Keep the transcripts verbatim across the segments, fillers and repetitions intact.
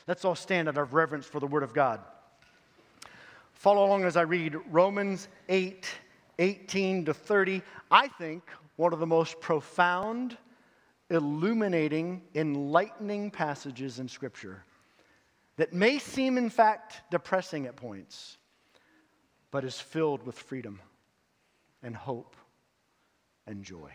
Let's all stand out of reverence for the Word of God. Follow along as I read Romans eight, eighteen to thirty. I think one of the most profound, illuminating, enlightening passages in Scripture that may seem, in fact, depressing at points, but is filled with freedom and hope and joy.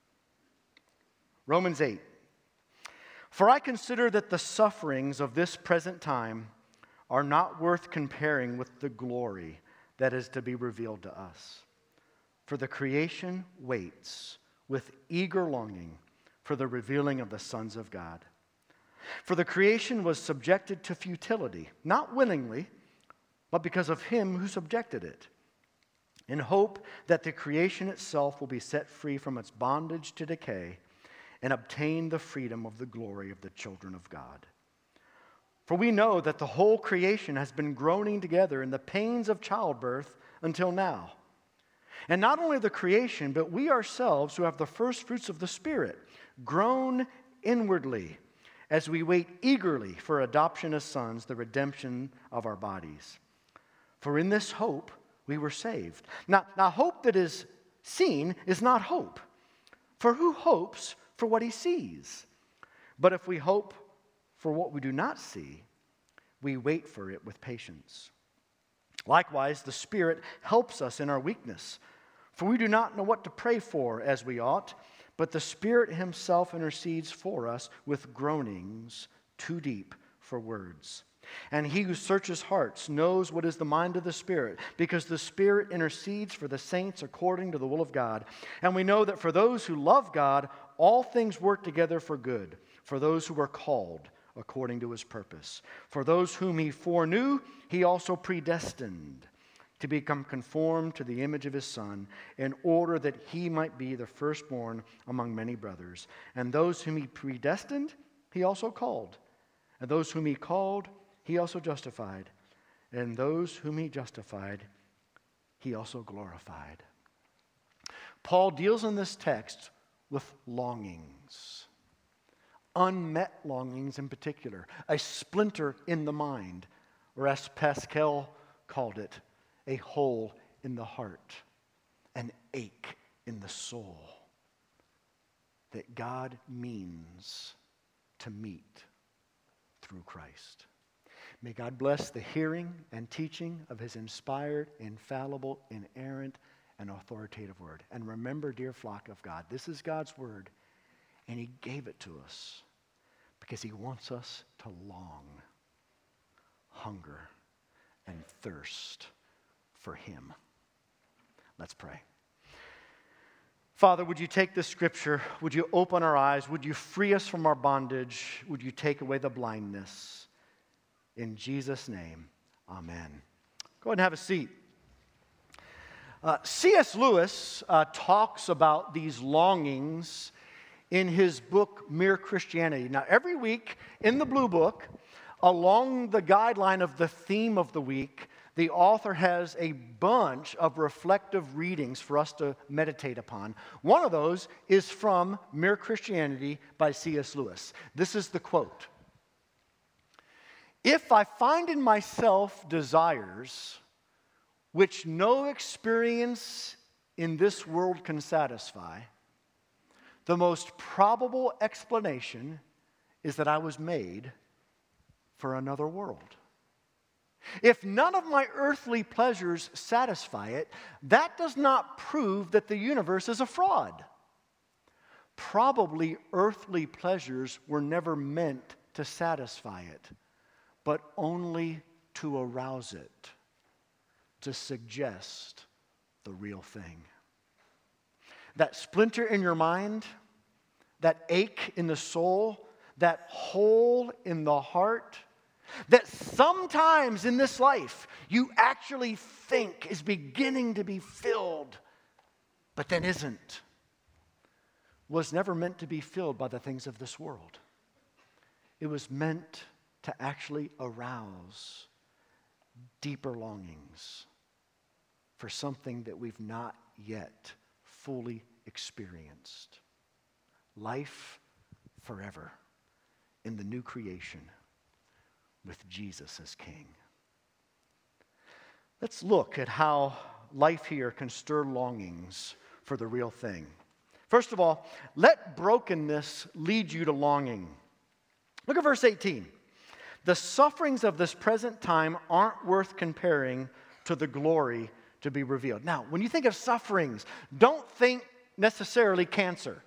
Romans eight. For I consider that the sufferings of this present time are not worth comparing with the glory that is to be revealed to us. For the creation waits with eager longing for the revealing of the sons of God. For the creation was subjected to futility, not willingly, but because of him who subjected it, in hope that the creation itself will be set free from its bondage to decay and obtain the freedom of the glory of the children of God. For we know that the whole creation has been groaning together in the pains of childbirth until now. And not only the creation, but we ourselves who have the first fruits of the Spirit, groan inwardly as we wait eagerly for adoption as sons, the redemption of our bodies. For in this hope we were saved. Now, now hope that is seen is not hope. For who hopes for what he sees? But if we hope for what we do not see, we wait for it with patience. Likewise, the Spirit helps us in our weakness. For we do not know what to pray for as we ought, but the Spirit himself intercedes for us with groanings too deep for words. And he who searches hearts knows what is the mind of the Spirit, because the Spirit intercedes for the saints according to the will of God. And we know that for those who love God, all things work together for good, for those who are called according to his purpose. For those whom he foreknew, he also predestined to become conformed to the image of his Son, in order that he might be the firstborn among many brothers. And those whom he predestined, he also called. And those whom he called, he also justified. And those whom he justified, he also glorified. Paul deals in this text with longings. Unmet longings in particular. A splinter in the mind. Or as Pascal called it, a hole in the heart. An ache in the soul. That God means to meet through Christ. May God bless the hearing and teaching of his inspired, infallible, inerrant, and authoritative word. And remember, dear flock of God, this is God's word, and he gave it to us because he wants us to long, hunger, and thirst for him. Let's pray. Father, would you take this scripture? Would you open our eyes? Would you free us from our bondage? Would you take away the blindness? In Jesus' name, amen. Go ahead and have a seat. Uh, C S Lewis uh, talks about these longings in his book, Mere Christianity. Now, every week in the Blue Book, along the guideline of the theme of the week, the author has a bunch of reflective readings for us to meditate upon. One of those is from Mere Christianity by C S Lewis. This is the quote. If I find in myself desires which no experience in this world can satisfy, the most probable explanation is that I was made for another world. If none of my earthly pleasures satisfy it, that does not prove that the universe is a fraud. Probably earthly pleasures were never meant to satisfy it, but only to arouse it, to suggest the real thing. That splinter in your mind, that ache in the soul, that hole in the heart, that sometimes in this life you actually think is beginning to be filled, but then isn't, was never meant to be filled by the things of this world. It was meant to actually arouse deeper longings for something that we've not yet fully experienced. Life forever in the new creation with with Jesus as King. Let's look at how life here can stir longings for the real thing. First of all, let brokenness lead you to longing. Look at verse eighteen. The sufferings of this present time aren't worth comparing to the glory to be revealed. Now, when you think of sufferings, don't think necessarily cancer.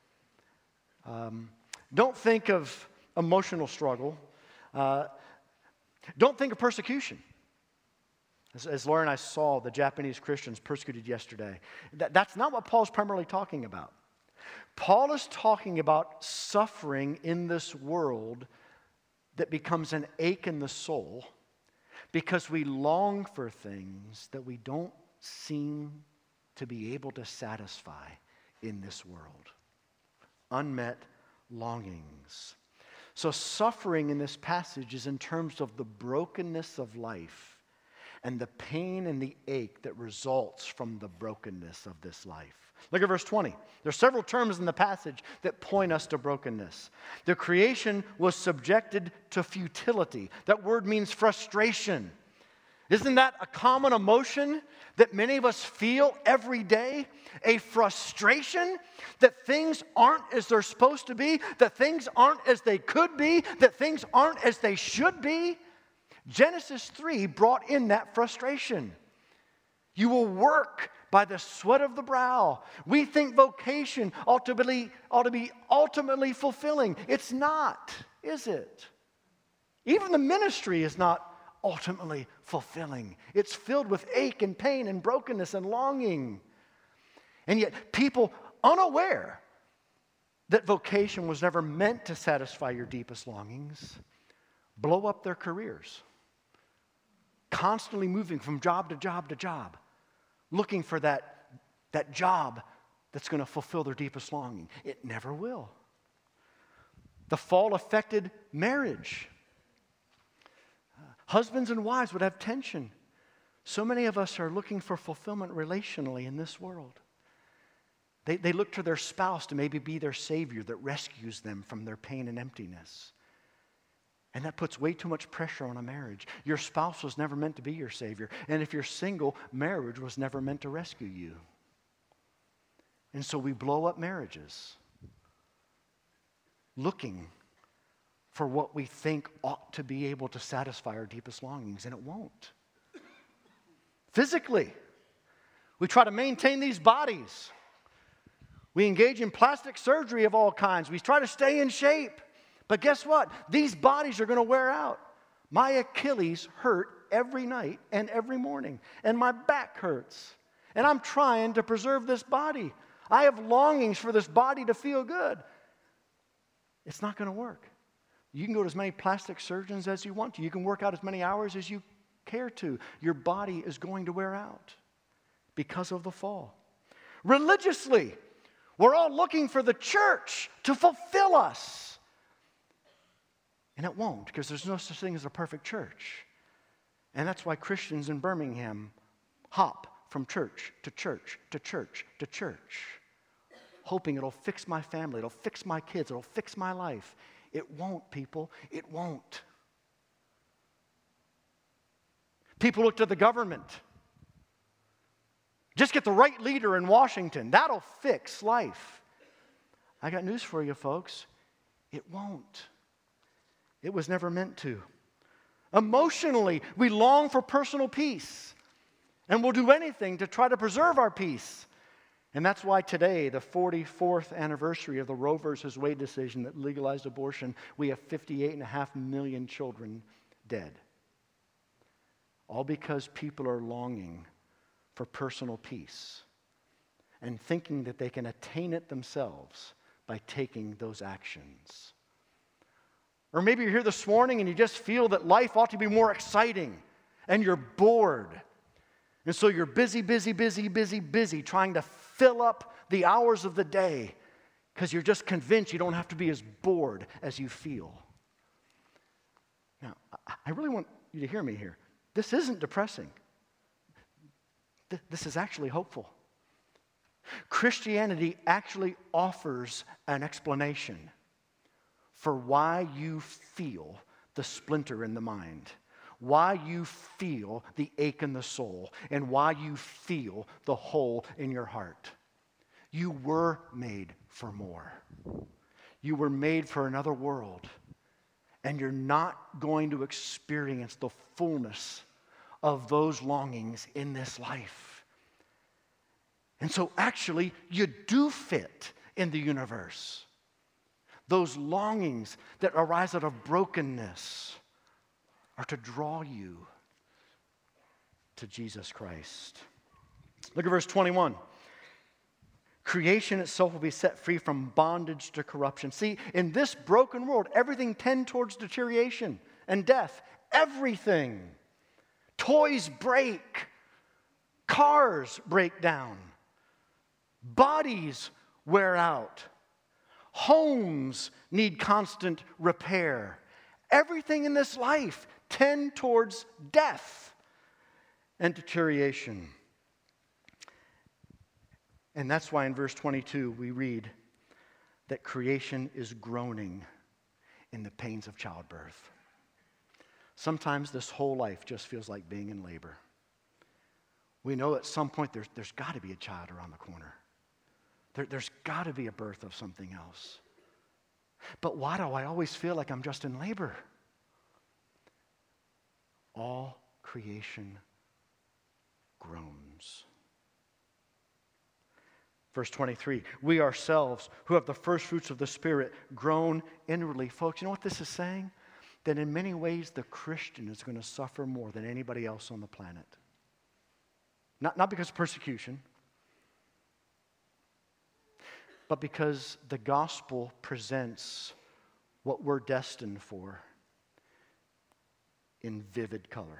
Um, don't think of emotional struggle. Uh, don't think of persecution. As, as Laura and I saw the Japanese Christians persecuted yesterday, that, that's not what Paul's primarily talking about. Paul is talking about suffering in this world that becomes an ache in the soul because we long for things that we don't seem to be able to satisfy in this world. Unmet longings. So suffering in this passage is in terms of the brokenness of life and the pain and the ache that results from the brokenness of this life. Look at verse twenty. There are several terms in the passage that point us to brokenness. The creation was subjected to futility. That word means frustration. Isn't that a common emotion that many of us feel every day? A frustration that things aren't as they're supposed to be, that things aren't as they could be, that things aren't as they should be. Genesis three brought in that frustration. You will work by the sweat of the brow. We think vocation ought to be, ought to be ultimately fulfilling. It's not, is it? Even the ministry is not ultimately fulfilling. It's filled with ache and pain and brokenness and longing. And yet people unaware that vocation was never meant to satisfy your deepest longings blow up their careers, constantly moving from job to job to job, looking for that, that job that's going to fulfill their deepest longing. It never will. The fall affected marriage. Uh, husbands and wives would have tension. So many of us are looking for fulfillment relationally in this world. They, they look to their spouse to maybe be their savior that rescues them from their pain and emptiness. And that puts way too much pressure on a marriage. Your spouse was never meant to be your savior. And if you're single, marriage was never meant to rescue you. And so we blow up marriages looking for what we think ought to be able to satisfy our deepest longings, and it won't. Physically, we try to maintain these bodies. We engage in plastic surgery of all kinds. We try to stay in shape. But guess what? These bodies are going to wear out. My Achilles hurt every night and every morning. And my back hurts. And I'm trying to preserve this body. I have longings for this body to feel good. It's not going to work. You can go to as many plastic surgeons as you want to. You can work out as many hours as you care to. Your body is going to wear out because of the fall. Religiously, we're all looking for the church to fulfill us. And it won't, because there's no such thing as a perfect church. And that's why Christians in Birmingham hop from church to church to church to church, hoping it'll fix my family, it'll fix my kids, it'll fix my life. It won't, people. It won't. People look to the government. Just get the right leader in Washington. That'll fix life. I got news for you, folks. It won't. It was never meant to. Emotionally, we long for personal peace. And we'll do anything to try to preserve our peace. And that's why today, the forty-fourth anniversary of the Roe versus Wade decision that legalized abortion, we have fifty-eight and a half million children dead. All because people are longing for personal peace and thinking that they can attain it themselves by taking those actions. Or maybe you're here this morning and you just feel that life ought to be more exciting and you're bored. And so you're busy, busy, busy, busy, busy trying to fill up the hours of the day because you're just convinced you don't have to be as bored as you feel. Now, I really want you to hear me here. This isn't depressing. This is actually hopeful. Christianity actually offers an explanation for why you feel the splinter in the mind, why you feel the ache in the soul, and why you feel the hole in your heart. You were made for more. You were made for another world, and you're not going to experience the fullness of those longings in this life. And so actually, you do fit in the universe. Those longings that arise out of brokenness are to draw you to Jesus Christ. Look at verse twenty-one. Creation itself will be set free from bondage to corruption. See, in this broken world, everything tends towards deterioration and death. Everything. Toys break. Cars break down. Bodies wear out. Homes need constant repair. Everything in this life tends towards death and deterioration. And that's why in verse twenty-two we read that creation is groaning in the pains of childbirth. Sometimes this whole life just feels like being in labor. We know at some point there's, there's got to be a child around the corner. There, there's got to be a birth of something else. But why do I always feel like I'm just in labor? All creation groans. Verse twenty-three, we ourselves who have the first fruits of the Spirit groan inwardly. Folks, you know what this is saying? That in many ways the Christian is going to suffer more than anybody else on the planet. Not, not because of persecution, but because the gospel presents what we're destined for in vivid color.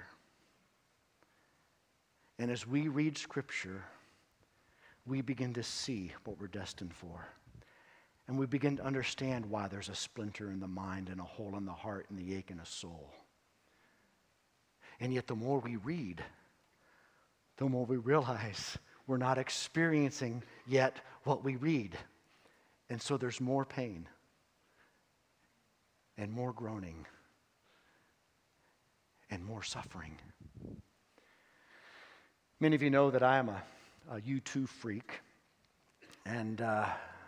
And as we read Scripture, we begin to see what we're destined for. And we begin to understand why there's a splinter in the mind and a hole in the heart and the ache in the soul. And yet the more we read, the more we realize we're not experiencing yet what we read. And so there's more pain and more groaning and more suffering. Many of you know that I am a, a U two freak. And uh,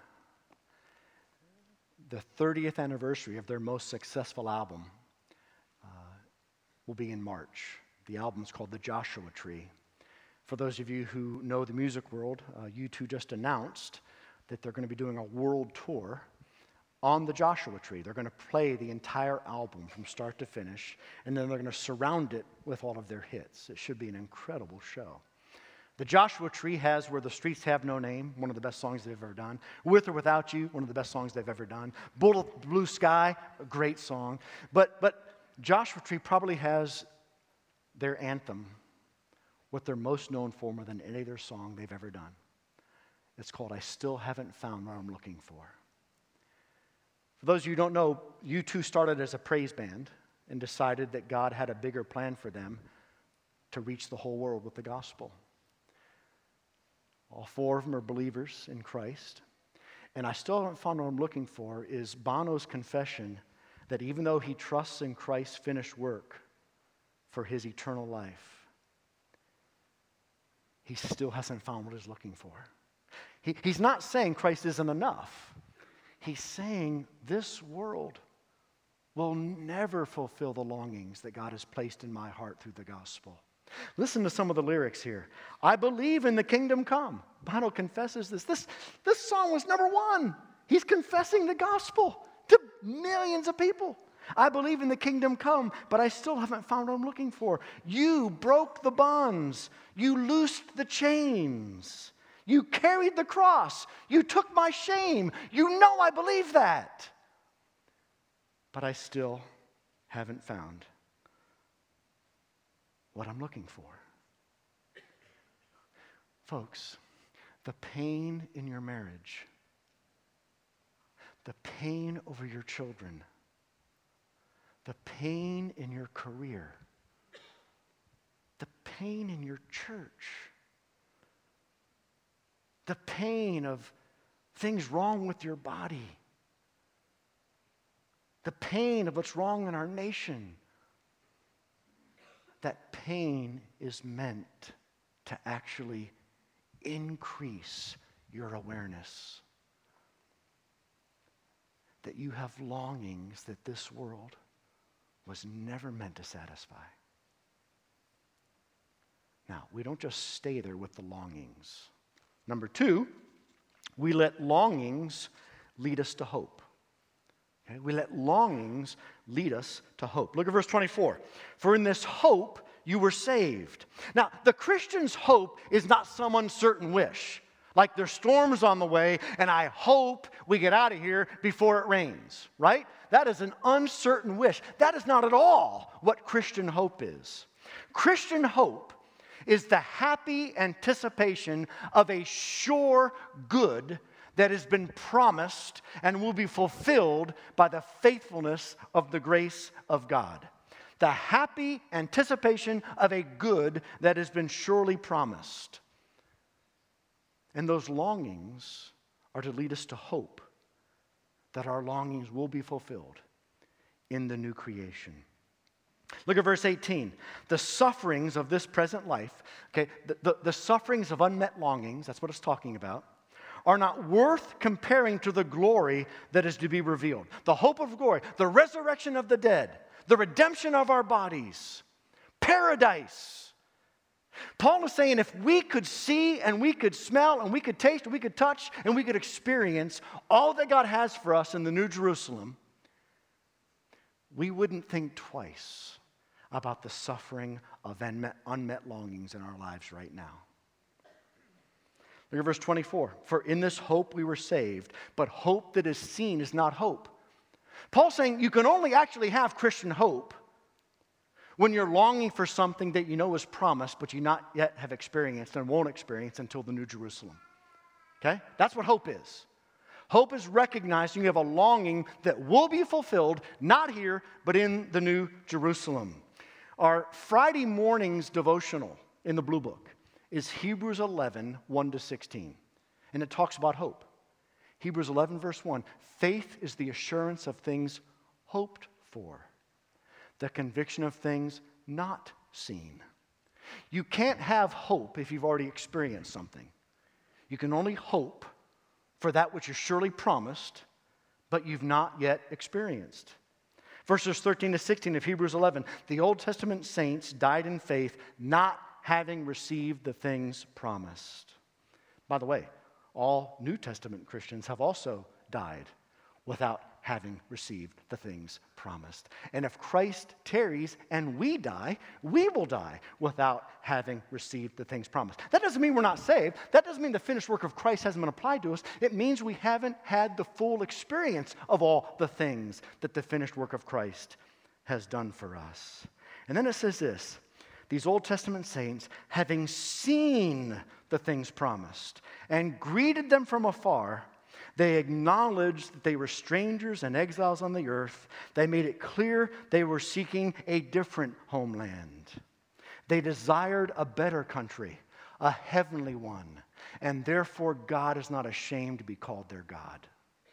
the thirtieth anniversary of their most successful album uh, will be in March. The album's called The Joshua Tree. For those of you who know the music world, uh, U two just announced that they're going to be doing a world tour on the Joshua Tree. They're going to play the entire album from start to finish, and then they're going to surround it with all of their hits. It should be an incredible show. The Joshua Tree has Where the Streets Have No Name, one of the best songs they've ever done. With or Without You, one of the best songs they've ever done. Bullet Blue Sky, a great song. But, but Joshua Tree probably has their anthem, what they're most known for more than any other song they've ever done. It's called I Still Haven't Found What I'm Looking For. For those of you who don't know, U two started as a praise band and decided that God had a bigger plan for them to reach the whole world with the gospel. All four of them are believers in Christ. And I still haven't found what I'm looking for is Bono's confession that even though he trusts in Christ's finished work for his eternal life, he still hasn't found what he's looking for. He, he's not saying Christ isn't enough. He's saying this world will never fulfill the longings that God has placed in my heart through the gospel. Listen to some of the lyrics here. I believe in the kingdom come. Bono confesses this. This, this song was number one. He's confessing the gospel to millions of people. I believe in the kingdom come, but I still haven't found what I'm looking for. You broke the bonds. You loosed the chains. You carried the cross. You took my shame. You know I believe that. But I still haven't found what I'm looking for. Folks, the pain in your marriage, the pain over your children, the pain in your career, the pain in your church, the pain of things wrong with your body, the pain of what's wrong in our nation. That pain is meant to actually increase your awareness that you have longings that this world was never meant to satisfy. Now, we don't just stay there with the longings. Number two, we let longings lead us to hope. Okay? We let longings lead us to hope. Look at verse twenty-four. For in this hope you were saved. Now, the Christian's hope is not some uncertain wish. Like there's storms on the way, and I hope we get out of here before it rains, right? That is an uncertain wish. That is not at all what Christian hope is. Christian hope is the happy anticipation of a sure good that has been promised and will be fulfilled by the faithfulness of the grace of God. The happy anticipation of a good that has been surely promised. And those longings are to lead us to hope that our longings will be fulfilled in the new creation. Look at verse eighteen. The sufferings of this present life, okay, the, the, the sufferings of unmet longings, that's what it's talking about, are not worth comparing to the glory that is to be revealed. The hope of glory, the resurrection of the dead, the redemption of our bodies, paradise. Paul is saying if we could see and we could smell and we could taste and we could touch and we could experience all that God has for us in the New Jerusalem, we wouldn't think twice about the suffering of unmet, unmet longings in our lives right now. Look at verse twenty-four. For in this hope we were saved, but hope that is seen is not hope. Paul's saying you can only actually have Christian hope when you're longing for something that you know is promised, but you not yet have experienced and won't experience until the New Jerusalem. Okay? That's what hope is. Hope is recognizing you have a longing that will be fulfilled, not here, but in the New Jerusalem. Our Friday morning's devotional in the Blue Book is Hebrews eleven, one to sixteen. And it talks about hope. Hebrews eleven, verse one. Faith is the assurance of things hoped for, the conviction of things not seen. You can't have hope if you've already experienced something. You can only hope for that which is surely promised, but you've not yet experienced. Verses thirteen to sixteen of Hebrews eleven. The Old Testament saints died in faith, not having received the things promised. By the way, all New Testament Christians have also died without having received the things promised. And if Christ tarries and we die, we will die without having received the things promised. That doesn't mean we're not saved. That doesn't mean the finished work of Christ hasn't been applied to us. It means we haven't had the full experience of all the things that the finished work of Christ has done for us. And then it says this, these Old Testament saints, having seen the things promised and greeted them from afar, they acknowledged that they were strangers and exiles on the earth. They made it clear they were seeking a different homeland. They desired a better country, a heavenly one, and therefore God is not ashamed to be called their God.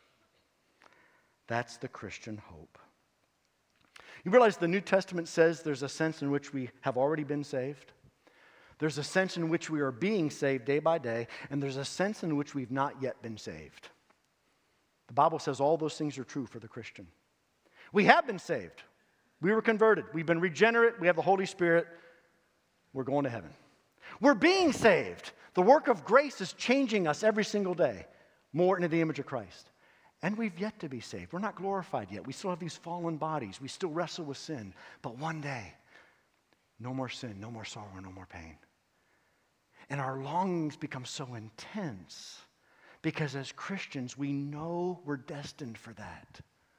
That's the Christian hope. You realize the New Testament says there's a sense in which we have already been saved. There's a sense in which we are being saved day by day, and there's a sense in which we've not yet been saved. The Bible says all those things are true for the Christian. We have been saved. We were converted. We've been regenerate. We have the Holy Spirit. We're going to heaven. We're being saved. The work of grace is changing us every single day more into the image of Christ. And we've yet to be saved. We're not glorified yet. We still have these fallen bodies. We still wrestle with sin. But one day, no more sin, no more sorrow, no more pain. And our longings become so intense because as Christians, we know we're destined for that.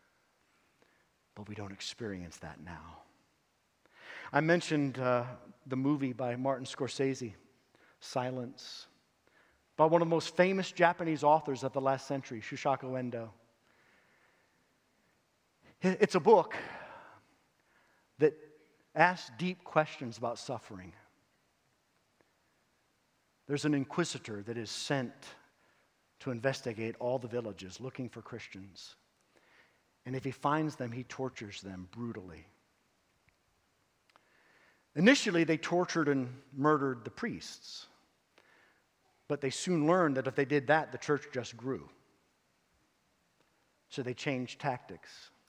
But we don't experience that now. I mentioned uh, the movie by Martin Scorsese, Silence, by one of the most famous Japanese authors of the last century, Shusaku Endo. It's a book that asks deep questions about suffering. There's an inquisitor that is sent to investigate all the villages looking for Christians. And if he finds them, he tortures them brutally. Initially, they tortured and murdered the priests. But they soon learned that if they did that, the church just grew. So they changed tactics.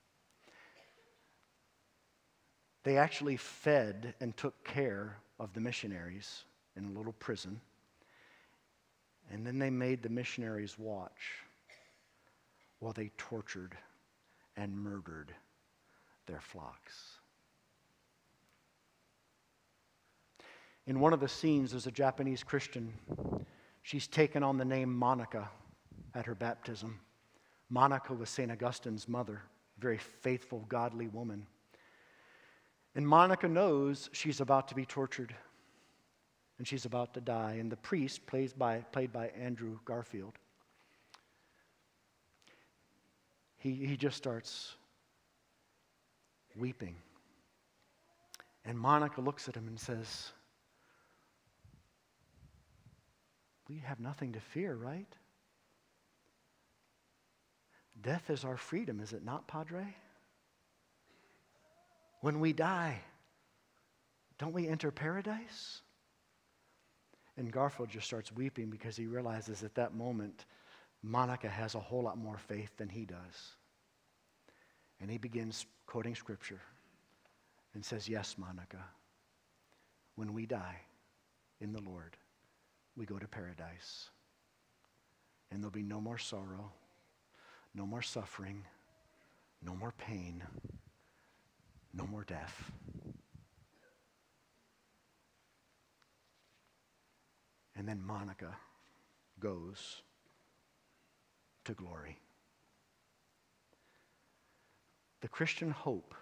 They actually fed and took care of the missionaries in a little prison. And then they made the missionaries watch while they tortured and murdered their flocks. In one of the scenes, there's a Japanese Christian. She's taken on the name Monica at her baptism. Monica was Saint Augustine's mother, a very faithful, godly woman. And Monica knows she's about to be tortured, and she's about to die. And the priest, played by, played by Andrew Garfield, he, he just starts weeping. And Monica looks at him and says, "We have nothing to fear, right? Death is our freedom, is it not, Padre? When we die, don't we enter paradise?" And Garfield just starts weeping because he realizes at that moment, Monica has a whole lot more faith than he does. And he begins quoting scripture and says, "Yes, Monica, when we die in the Lord, we go to paradise. And there'll be no more sorrow, no more suffering, no more pain, no more death." And then Monica goes to glory. The Christian hope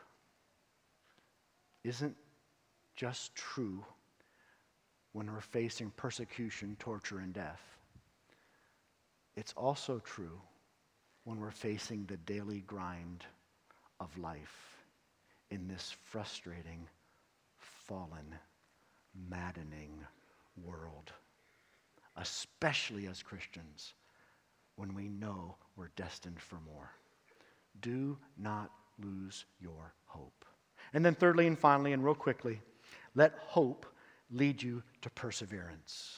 isn't just true when we're facing persecution, torture, and death. It's also true when we're facing the daily grind of life in this frustrating, fallen, maddening world, especially as Christians when we know we're destined for more. Do not lose your hope. And then thirdly and finally, and real quickly, let hope lead you to perseverance.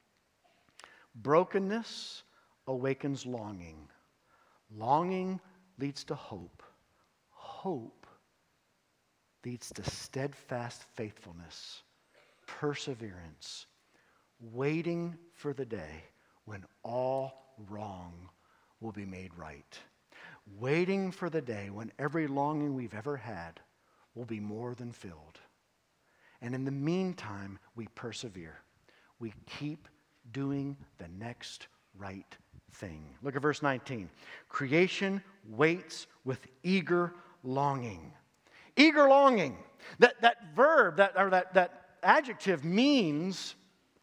Brokenness awakens longing. Longing leads to hope. Hope leads to steadfast faithfulness, perseverance, waiting for the day when all wrong will be made right. Waiting for the day when every longing we've ever had will be more than filled. And in the meantime, we persevere. We keep doing the next right thing. Look at verse nineteen. Creation waits with eager longing. Eager longing. That, that verb, that, or that, that adjective means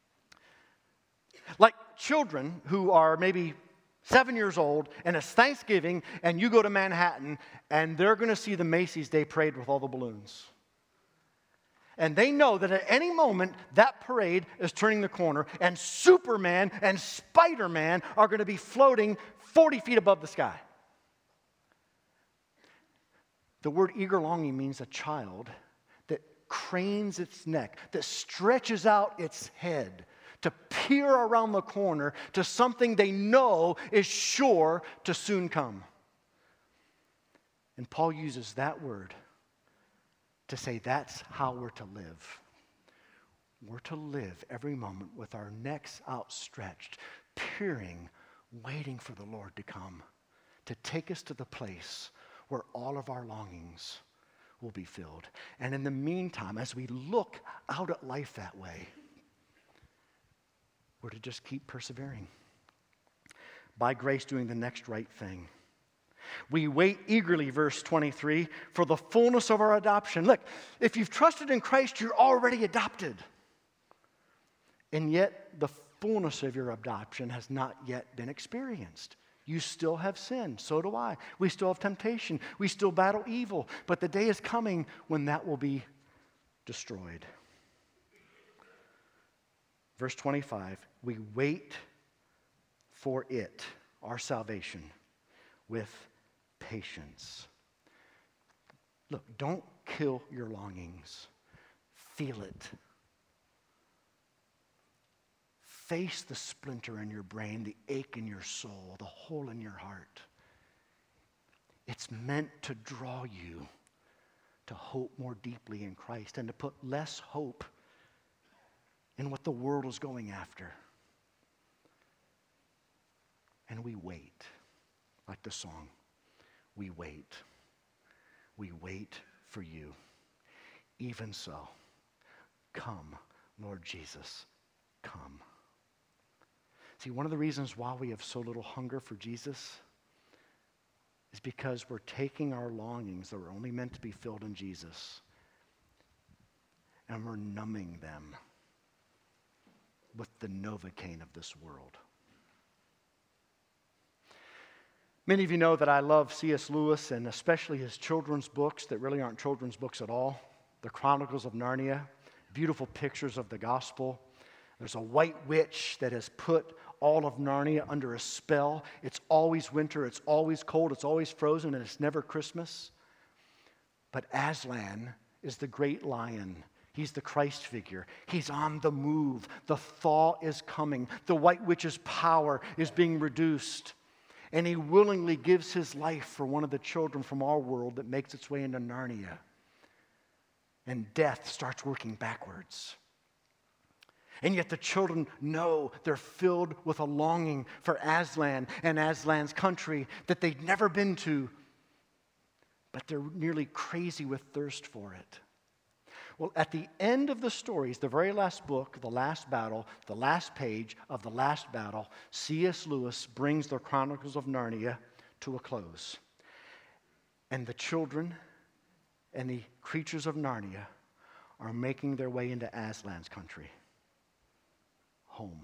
like children who are maybe seven years old, and it's Thanksgiving, and you go to Manhattan, and they're going to see the Macy's Day Parade with all the balloons. And they know that at any moment, that parade is turning the corner, and Superman and Spider-Man are going to be floating forty feet above the sky. The word eager longing means a child that cranes its neck, that stretches out its head to peer around the corner to something they know is sure to soon come. And Paul uses that word to say that's how we're to live. We're to live every moment with our necks outstretched, peering, waiting for the Lord to come, to take us to the place where all of our longings will be filled. And in the meantime, as we look out at life that way, we're to just keep persevering. By grace, doing the next right thing. We wait eagerly, verse twenty-three, for the fullness of our adoption. Look, if you've trusted in Christ, you're already adopted. And yet, the fullness of your adoption has not yet been experienced. You still have sin. So do I. We still have temptation. We still battle evil. But the day is coming when that will be destroyed. Verse twenty-five, we wait for it, our salvation, with patience. Look, don't kill your longings. Feel it. Face the splinter in your brain, the ache in your soul, the hole in your heart. It's meant to draw you to hope more deeply in Christ and to put less hope in what the world is going after. And we wait, like the song, we wait. We wait for you. Even so, come, Lord Jesus, come. See, one of the reasons why we have so little hunger for Jesus is because we're taking our longings that were only meant to be filled in Jesus and we're numbing them with the Novocaine of this world. Many of you know that I love C S Lewis and especially his children's books that really aren't children's books at all. The Chronicles of Narnia, beautiful pictures of the gospel. There's a white witch that has put all of Narnia under a spell. It's always winter, it's always cold, it's always frozen, and it's never Christmas. But Aslan is the great lion. He's the Christ figure. He's on the move. The thaw is coming. The white witch's power is being reduced. And he willingly gives his life for one of the children from our world that makes its way into Narnia. And death starts working backwards. And yet the children know they're filled with a longing for Aslan and Aslan's country that they've never been to, but they're nearly crazy with thirst for it. Well, at the end of the stories, the very last book, the last battle, the last page of the last battle, C S Lewis brings the Chronicles of Narnia to a close. And the children and the creatures of Narnia are making their way into Aslan's country. Home.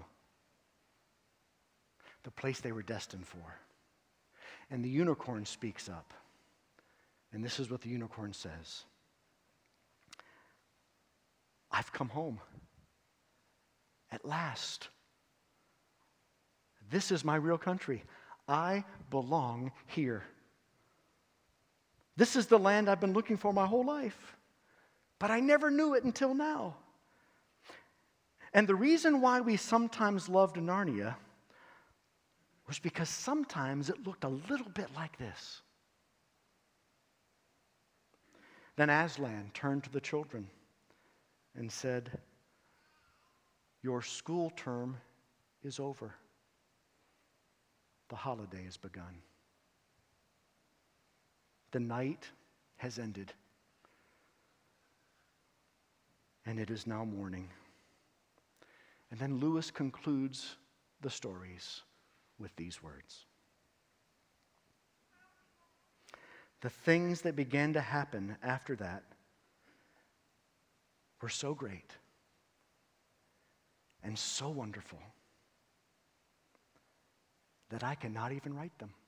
The place they were destined for. And the unicorn speaks up. And this is what the unicorn says. I've come home. At last. This is my real country. I belong here. This is the land I've been looking for my whole life. But I never knew it until now. And the reason why we sometimes loved Narnia was because sometimes it looked a little bit like this. Then Aslan turned to the children and said, your school term is over. The holiday has begun. The night has ended. And it is now morning. And then Lewis concludes the stories with these words. The things that began to happen after that were so great and so wonderful that I cannot even write them.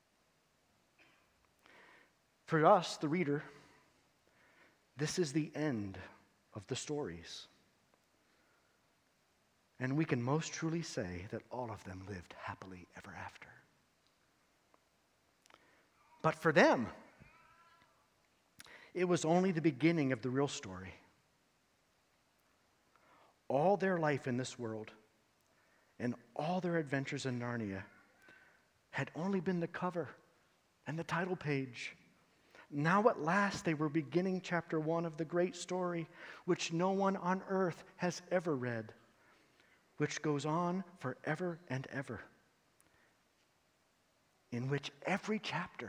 For us, the reader, this is the end of the stories. And we can most truly say that all of them lived happily ever after. But for them, it was only the beginning of the real story. All their life in this world and all their adventures in Narnia had only been the cover and the title page. Now at last they were beginning chapter one of the great story, which no one on earth has ever read, which goes on forever and ever, in which every chapter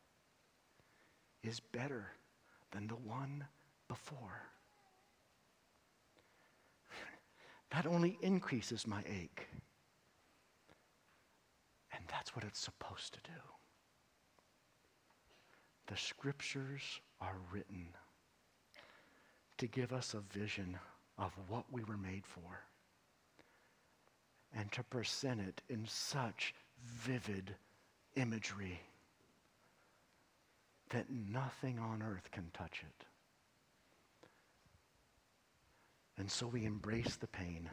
is better than the one before. That only increases my ache. And that's what it's supposed to do. The scriptures are written to give us a vision of what we were made for and to present it in such vivid imagery that nothing on earth can touch it. And so we embrace the pain.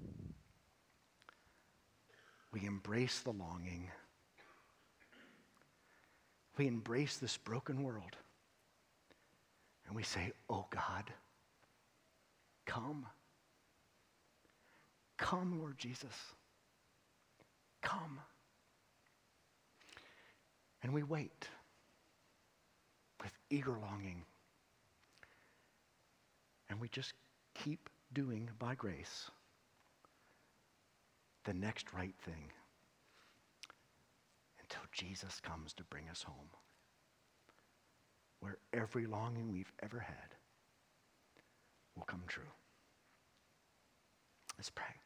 We embrace the longing. We embrace this broken world. And we say, oh God, come. Come, Lord Jesus. Come. And we wait with eager longing. And we just keep doing, by grace, the next right thing until Jesus comes to bring us home, where every longing we've ever had will come true. Let's pray.